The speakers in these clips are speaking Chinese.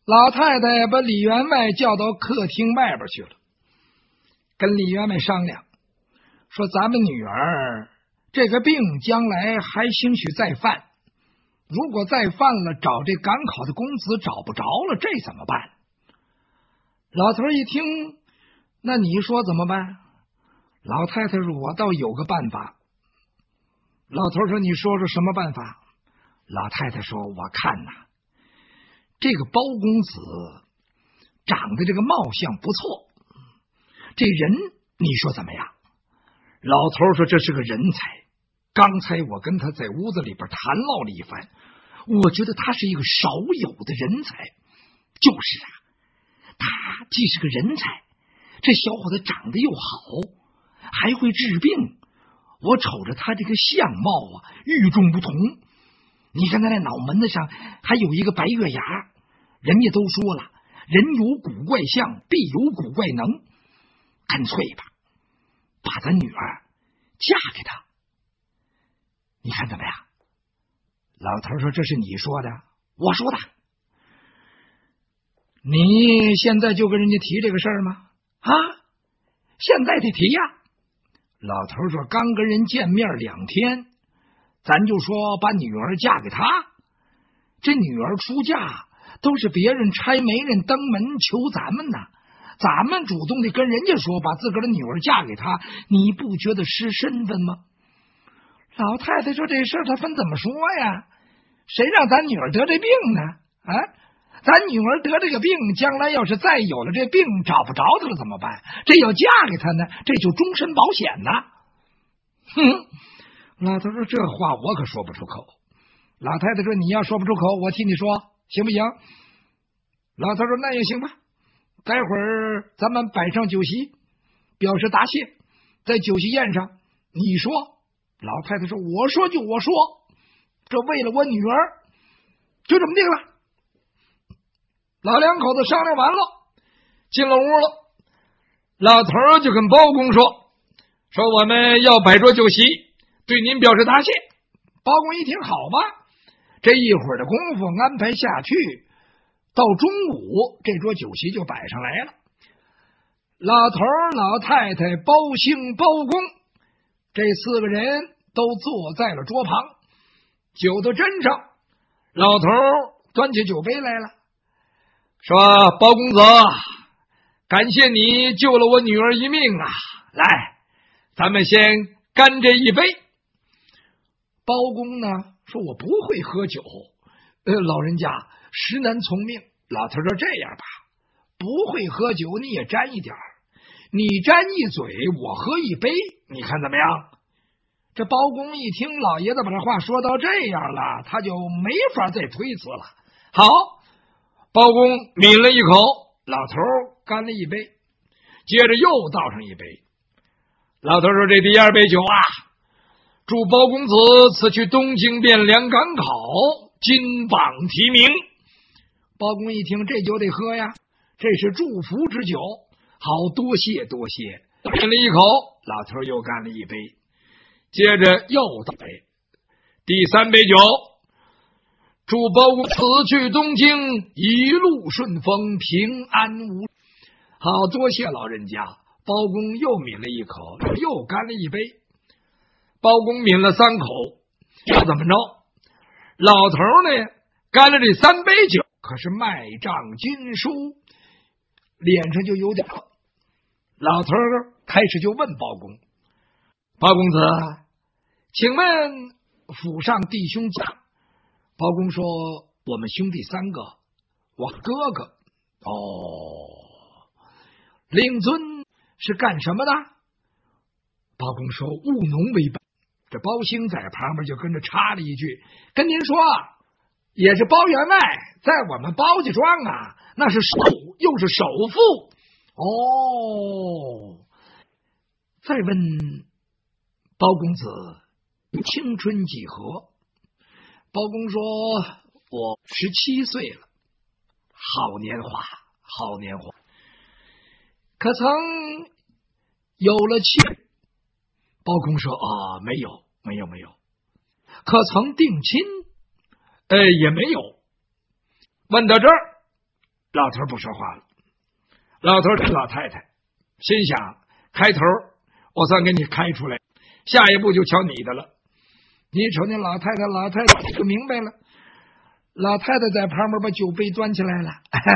老太太把李员外叫到客厅外边去了，跟李员外商量说，咱们女儿这个病将来还兴许再犯，如果再犯了，找这赶考的公子找不着了，这怎么办？老头一听，那你说怎么办？老太太说，我倒有个办法。老头说，你说说什么办法？老太太说，我看呐，这个包公子长得这个貌相不错，这人你说怎么样？老头说，这是个人才，刚才我跟他在屋子里边谈唠了一番，我觉得他是一个少有的人才。就是啊，他既是个人才，这小伙子长得又好，还会治病，我瞅着他这个相貌啊，与众不同。你看他那脑门子上还有一个白月牙，人家都说了，人有古怪相，必有古怪能。干脆吧，把咱女儿嫁给他，你看怎么样？老头说，这是你说的？我说的。你现在就跟人家提这个事儿吗？啊，现在得提呀。老头说，刚跟人见面2天，咱就说把女儿嫁给他。这女儿出嫁都是别人差媒人登门求咱们呢，咱们主动的跟人家说把自个儿的女儿嫁给他，你不觉得失身份吗？老太太说，这事儿他分怎么说呀？谁让咱女儿得这病呢？啊，咱女儿得这个病，将来要是再有了这病找不着他了怎么办？这要嫁给他呢，这就终身保险呢。哼，老头说，这话我可说不出口。老太太说，你要说不出口，我替你说，行不行？老头说，那也行吧，待会儿咱们摆上酒席，表示答谢。在酒席宴上你说。老太太说，我说就我说，这为了我女儿，就这么定了。老两口子商量完了，进了屋了。老头就跟包公说我们要摆桌酒席，对您表示答谢。包公一听，好吧，这一会儿的功夫安排下去，到中午这桌酒席就摆上来了。老头、老太太、包兴、包公这4个人都坐在了桌旁，酒都斟上。老头端起酒杯来了，说，包公子，感谢你救了我女儿一命啊！来，咱们先干这一杯。包公呢说，我不会喝酒，老人家实难从命。老头说，这样吧，不会喝酒你也沾一点，你沾一嘴，我喝一杯，你看怎么样？这包公一听老爷子把这话说到这样了，他就没法再推辞了。好，包公抿了一口，老头干了一杯，接着又倒上一杯。老头说，这第2杯酒啊，祝包公子此去东京汴梁赶考，金榜题名。包公一听，这酒得喝呀，这是祝福之酒，好，多谢多谢。抿了一口，老头又干了一杯，接着又倒杯。第3杯酒，祝包公此去东京一路顺风，平安无。好，多谢老人家。包公又抿了一口，又干了一杯。包公抿了3口，要怎么着？老头呢干了这3杯酒，可是脉胀筋舒，脸上就有点。老头开始就问包公，包公子，请问府上弟兄家？包公说，我们兄弟3个，我哥哥。令尊是干什么的？包公说，务农为本。这包兴在旁边就跟着插了一句，跟您说，也是包员外在我们包家庄啊，那是又是首富。再问包公子青春几何？包公说，我17岁了。好年华，好年华。可曾有了妻？包公说，没有。可曾定亲？也没有。问到这儿， 老头不说话了。老头跟老太太心想，开头我算给你开出来，下一步就瞧你的了。你瞅那老太太就明白了。老太太在旁边把酒杯端起来了。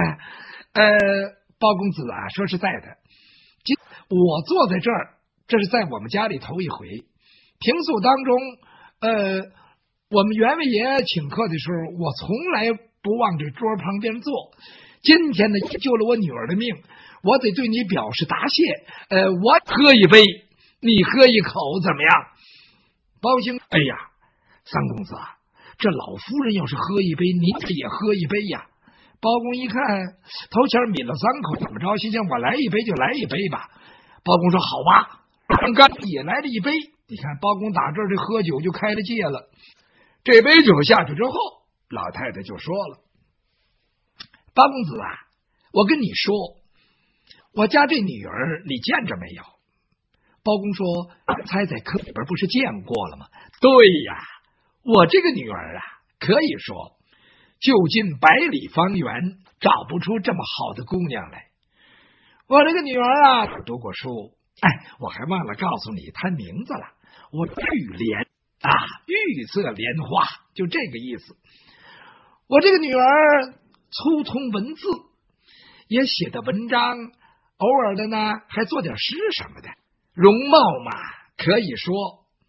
包公子啊，说实在的，我坐在这儿，这是在我们家里头一回。平素当中，我们员外爷请客的时候，我从来不往这桌旁边坐。今天呢，救了我女儿的命，我得对你表示答谢。我喝一杯，你喝一口，怎么样？包兴，哎呀，三公子啊，这老夫人要是喝一杯，你也喝一杯呀。包公一看，头前抿了3口，怎么着？心想我来一杯就来一杯吧。包公说好吧，干也来了一杯。你看包公打这儿这喝酒就开了戒了。这杯酒下去之后，老太太就说了：包公子啊，我跟你说，我家这女儿你见着没有？包公说：猜在课本不是见过了吗？对呀，我这个女儿啊，可以说就近100里方圆找不出这么好的姑娘来。我这个女儿啊，读过书，我还忘了告诉你她名字了，我玉莲啊，玉色莲花，就这个意思。我这个女儿粗通文字，也写的文章，偶尔的呢还做点诗什么的，容貌嘛，可以说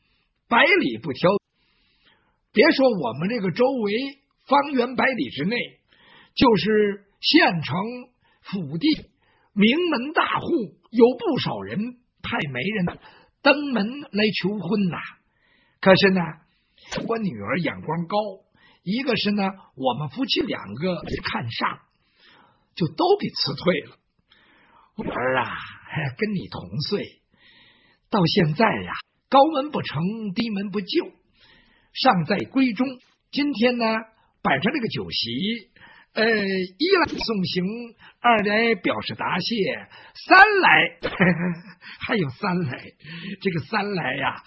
100里不挑。别说我们这个周围方圆100里之内，就是县城府地名门大户，有不少人派媒人登门来求婚呐。可是呢，我女儿眼光高，一个是呢我们夫妻2个看上，就都给辞退了。我儿啊，跟你同岁，到现在呀，高门不成低门不就，尚在闺中。今天呢摆上这个酒席，一来送行，2来表示答谢，3来还有3来。这个3来呀，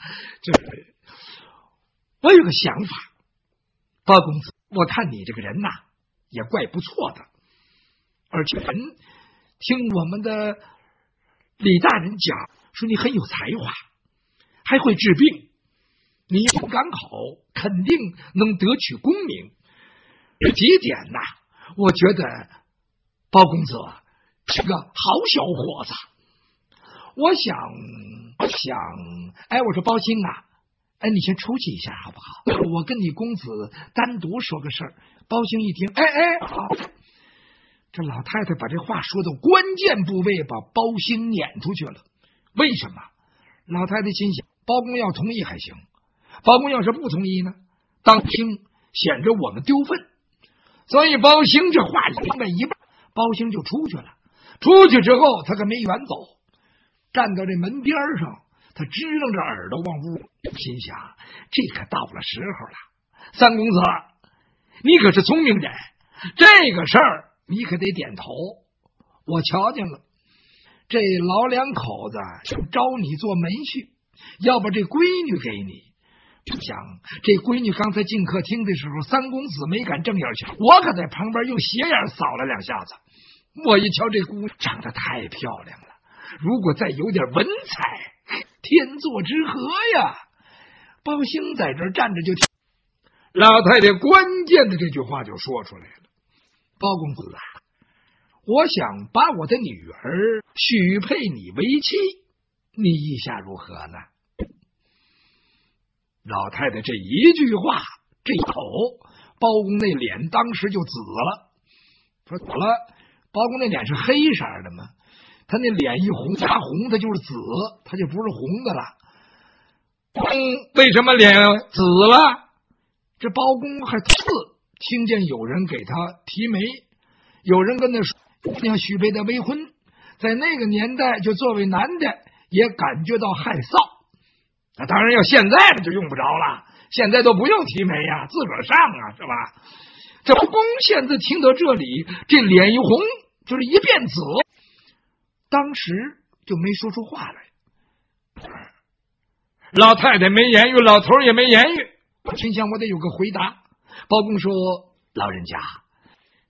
我有个想法，包公子，我看你这个人呐，也怪不错的，而且听我们的李大人讲，说你很有才华，还会治病，你赶好，肯定能得取功名。这几点呐，我觉得包公子是个好小伙子。我想，我说包兴啊，你先出去一下好不好？我跟你公子单独说个事儿。包兴一听，好。这老太太把这话说到关键部位，把包兴撵出去了。为什么？老太太心想，包公要同意还行，包公要是不同意呢，当听显着我们丢份。所以包兴这话明白一半，包兴就出去了。出去之后，他可没远走，站到这门边上，他支棱着耳朵往屋，心想这可到了时候了。三公子，你可是聪明人，这个事儿你可得点头。我瞧见了，这老2口子想招你做门婿，要把这闺女给你。想这闺女刚才进客厅的时候，三公子没敢正眼瞧，我可在旁边用斜眼扫了2下子。我一瞧这姑娘长得太漂亮了，如果再有点文采，天作之合呀。包兴在这儿站着就听老太太关键的这句话就说出来了：包公子啊，我想把我的女儿许配你为妻，你意下如何呢？老太太这一句话，这一口，包公那脸当时就紫了。说紫了，包公那脸是黑色的嘛，他那脸一红加红，他就是紫，他就不是红的了。为什么脸紫了？这包公还听见有人给他提媒，有人跟他说要许配他为婚，在那个年代，就作为男的也感觉到害臊。那当然要现在的就用不着了，现在都不用提媒呀，自个儿上啊，是吧？这包公现在听到这里，这脸一红，就是一变紫，当时就没说出话来。老太太没言语，老头也没言语，心想我得有个回答。包公说：老人家，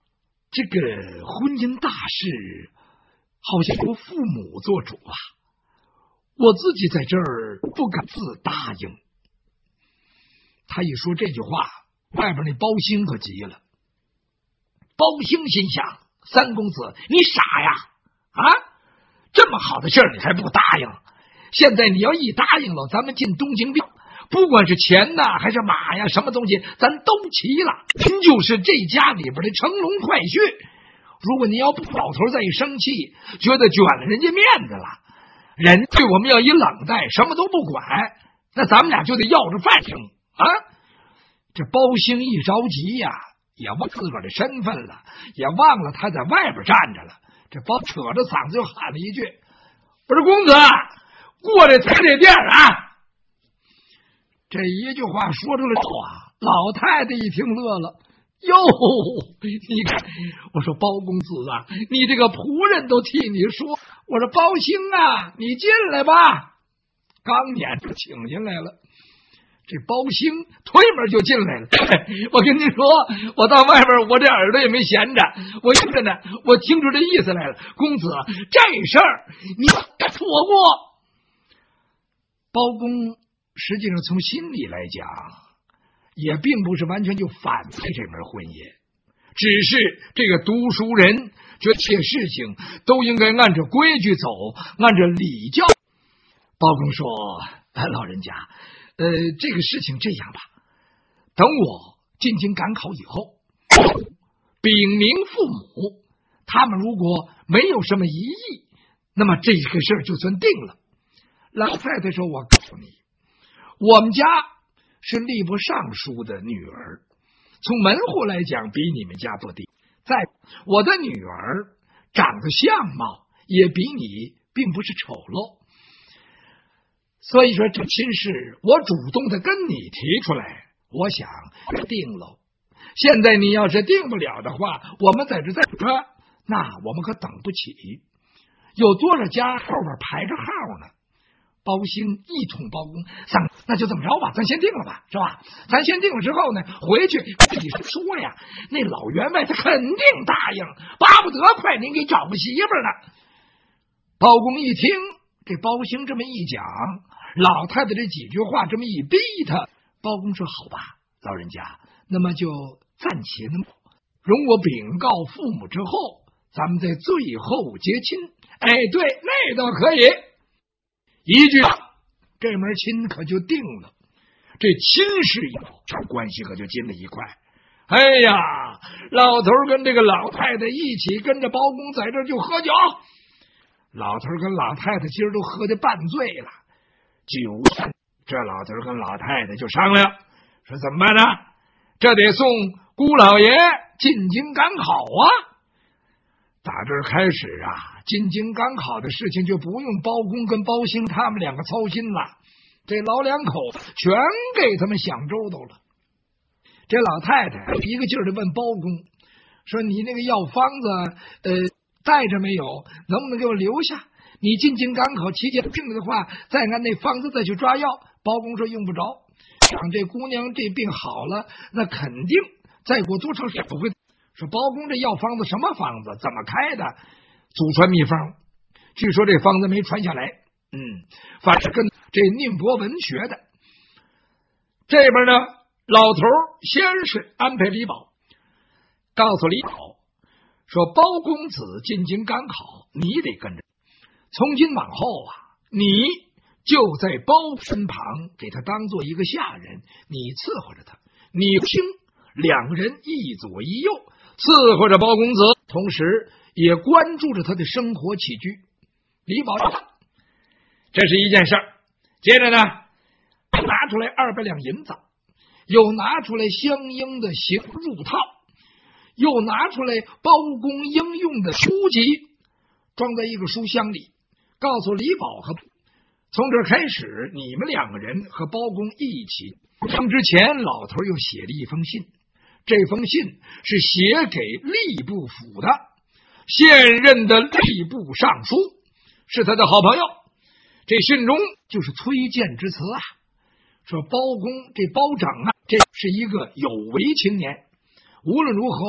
这个婚姻大事好像由父母做主啊，我自己在这儿不敢自答应。他一说这句话，外边那包兴可急了。包兴心想，三公子你傻呀啊！这么好的事儿你还不答应？现在你要一答应了，咱们进东京兵，不管是钱呐还是马呀，什么东西咱都齐了，您就是这家里边的乘龙快婿。如果你要不老头再一生气，觉得卷了人家面子了，人对我们要一冷待，什么都不管，那咱们俩就得要着饭吃啊！这包兴一着急呀，也忘自个儿的身份了，也忘了他在外边站着了。这包扯着嗓子就喊了一句：“我说公子，过来踩这店啊！”这一句话说出来之后啊，老太太一听乐了。哟，你看，我说包公子啊，你这个仆人都替你说。我说包兴啊，你进来吧。刚撵就请进来了。这包兴推门就进来了。我跟您说，我到外边我这耳朵也没闲着，我听着呢，我听出这意思来了。公子，这事儿你错过。包公实际上从心里来讲，也并不是完全就反对这门婚姻，只是这个读书人觉得这些事情都应该按照规矩走，按照礼教。包公说：“老人家，这个事情这样吧，等我进京赶考以后，禀明父母，他们如果没有什么异议，那么这个事儿就算定了。”老太太说：“我告诉你，我们家是吏部尚书的女儿，从门户来讲比你们家不低。再我的女儿长得相貌也比你并不是丑陋，所以说这亲事我主动的跟你提出来，我想定了。现在你要是定不了的话，我们在这再说，那我们可等不起，有多少家后边排着号呢？”包兴一捅包公，那就这么着吧，咱先定了吧，是吧？咱先定了之后呢，回去你说呀，那老员外他肯定答应，巴不得快您给找个媳妇呢。包公一听这包兴这么一讲，老太太这几句话这么一逼他，包公说：“好吧，老人家，那么就暂且那么容我禀告父母之后，咱们在最后结亲。”哎，对，那倒可以。一句，这门亲可就定了。这亲事以后，这关系可就近了一块。哎呀，老头跟这个老太太一起跟着包公在这儿就喝酒。老头跟老太太今儿都喝得半醉了。酒这老头跟老太太就商量说：“怎么办呢？这得送姑老爷进京赶考啊！”打这儿开始啊，进京赶考的事情就不用包公跟包兴他们两个操心了，这老两口全给他们想周到了。这老太太一个劲儿的问包公说：“你那个药方子带着没有？能不能给我留下？你进京赶考期间病了的话，再按那方子再去抓药。”包公说：“用不着，想这姑娘这病好了，那肯定再过多长时间不会。”说包公这药方子什么方子，怎么开的？祖传秘方，据说这方子没传下来。反正跟这宁国文学的。这边呢，老头先是安排李宝，告诉李宝说：“包公子进京赶考，你得跟着。从今往后啊，你就在包身旁，给他当做一个下人，你伺候着他，你听，两个人一左一右。”伺候着包公子，同时也关注着他的生活起居。李宝这是一件事儿。接着呢，拿出来200两银子，又拿出来相应的行入套，又拿出来包公应用的书籍，装在一个书箱里，告诉李宝和从这开始，你们两个人和包公一起。生之前，老头又写了一封信。这封信是写给吏部府的现任的吏部尚书，是他的好朋友。这信中就是推荐之词啊，说包公这包拯啊，这是一个有为青年，无论如何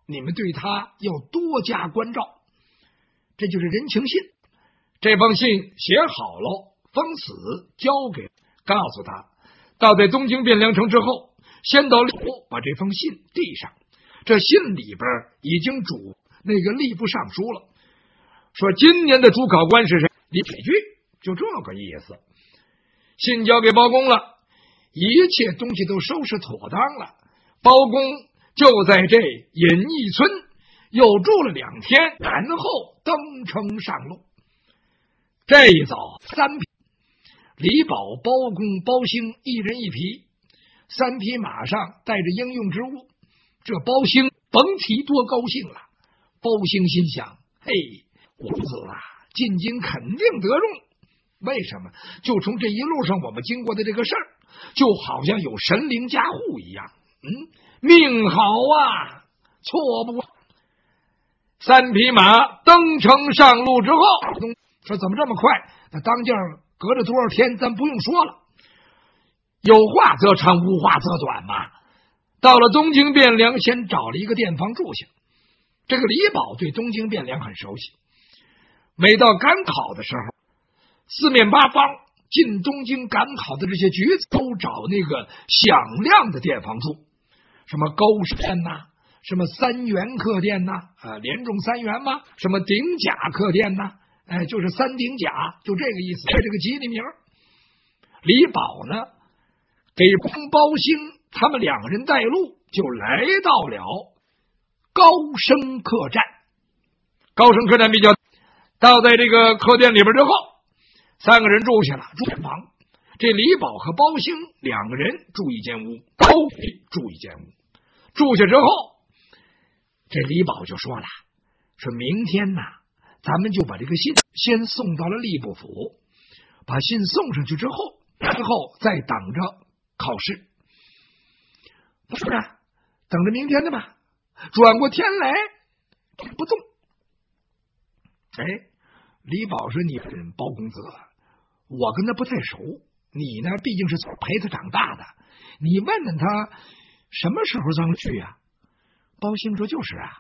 你们对他要多加关照。这就是人情信。这封信写好了，封死交给，告诉他到在东京汴梁城之后，先到吏部把这封信递上。这信里边已经嘱那个吏部尚书了，说今年的主考官是谁？李铁炬，就这个意思。信交给包公了，一切东西都收拾妥当了。包公就在这隐逸村又住了2天，然后登城上路。这一早3匹，李宝、包公、包兴1人1匹，3匹马上带着应用之物。这包兴甭提多高兴了。包兴心想：嘿，公子啊，进京肯定得用。为什么？就从这一路上我们经过的这个事儿，就好像有神灵加护一样。命好啊，错不过。3匹马登城上路之后，说怎么这么快？那当间隔着多少天，咱不用说了。有话则长，无话则短嘛。到了东京汴梁，先找了一个店房住下。这个李宝对东京汴梁很熟悉，每到赶考的时候，四面八方进东京赶考的这些局子都找那个响亮的店房住，什么高士店呐，什么3元客店呐，连中3元嘛，什么鼎甲客店呐，就是3鼎甲，就这个意思，这个吉利名。李宝呢，给包兴他们2个人带路，就来到了高升客栈。高升客栈比较到在这个客店里边之后，3个人住下了，住间房。这李宝和包兴2个人住一间屋，包伟住一间屋。住下之后，这李宝就说了，说明天呢，咱们就把这个信先送到了吏部府，把信送上去之后，然后再等着考试。不是等着明天的吧？转过天来不动。李宝说：“你包公子，我跟他不太熟，你呢毕竟是陪他长大的，你问问他什么时候咱们去啊？”包兴说：“就是啊，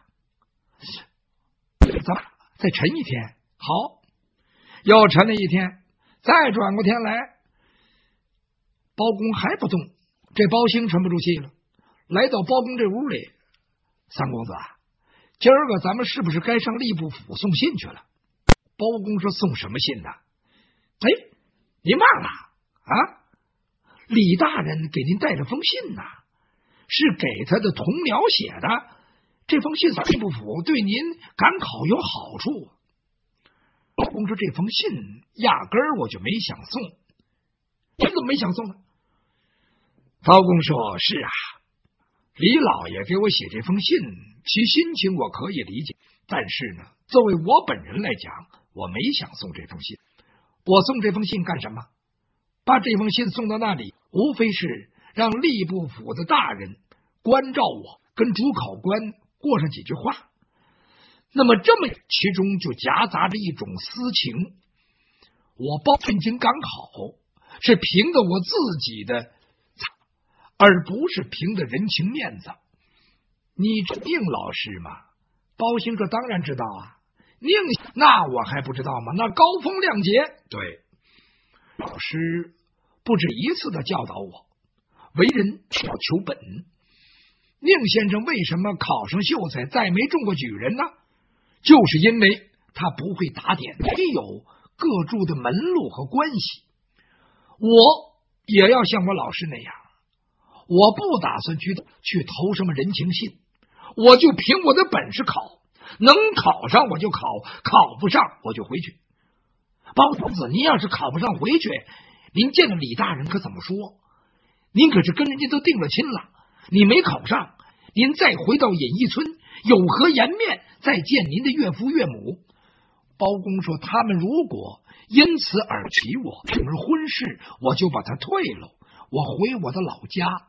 咱们再沉一天。”好，又沉了一天，再转过天来，包公还不动。这包兴沉不住气了，来到包公这屋里：“三公子啊，今儿个咱们是不是该上吏部府送信去了？”包公说：“送什么信呢？”您忘了啊？李大人给您带了封信呐，是给他的同僚写的。这封信吏部府对您赶考有好处。包公说：“这封信压根儿我就没想送。”你怎么没想送呢？包公说：“是啊，李老爷给我写这封信，其心情我可以理解，但是呢，作为我本人来讲，我没想送这封信。我送这封信干什么？把这封信送到那里，无非是让吏部府的大人关照我，跟主考官过上几句话。那么这么其中就夹杂着一种私情。我包进京赶考是凭着我自己的，而不是凭着人情面子。你知宁老师吗？”包兴说：“当然知道啊。”宁，那我还不知道吗？那高风亮节，对，老师不止一次的教导我，为人要求本。宁先生为什么考上秀才，再没中过举人呢？就是因为他不会打点，没有各处的门路和关系。我也要像我老师那样，我不打算去投什么人情信，我就凭我的本事考，能考上我就考，考不上我就回去。包公子，您要是考不上回去，您见了李大人可怎么说？您可是跟人家都定了亲了，你没考上，您再回到隐逸村，有何颜面再见您的岳父岳母？包公说：“他们如果因此而娶我，成了婚事，我就把他退了，我回我的老家。”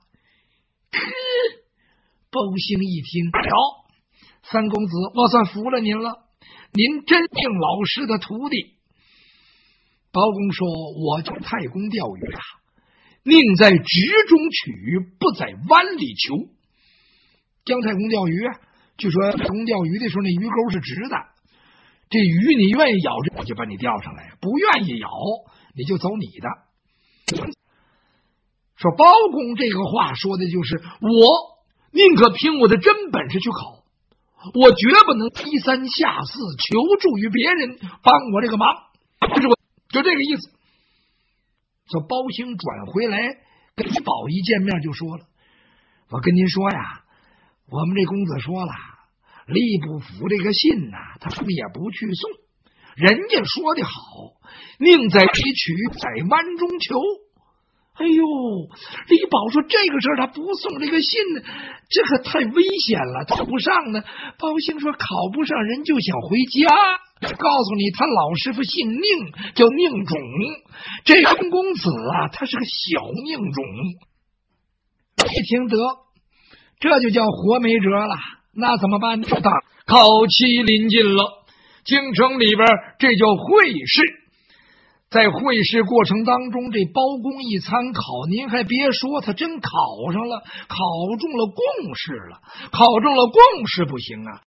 包兴一听，三公子，我算服了您了，您真敬老师的徒弟。包公说：“我叫太公钓鱼啊，宁在直中取，不在湾里求。姜太公钓鱼据说龙钓鱼的时候，那鱼钩是直的，这鱼你愿意咬，我就把你钓上来；不愿意咬，你就走你的。说包公这个话说的就是，我宁可凭我的真本事去考，我绝不能低三下四求助于别人帮我这个忙，就这个意思。说包兴转回来跟宝一见面就说了，我跟您说呀，我们这公子说了，吏部府这个信呐，他们也不去送，人家说的好，宁在北取，在湾中求。哎呦，李宝说这个事儿他不送这个信呢，这可太危险了，考不上呢。包兴说考不上人就想回家，告诉你他老师傅姓宁，叫宁种，这个公子啊，他是个小宁种。一听得，这就叫活没辙了，那怎么办呢？考期临近了，京城里边这叫会试。在会试过程当中，这包公一参考，您还别说，他真考上了，考中了贡士了。考中了贡士不行啊，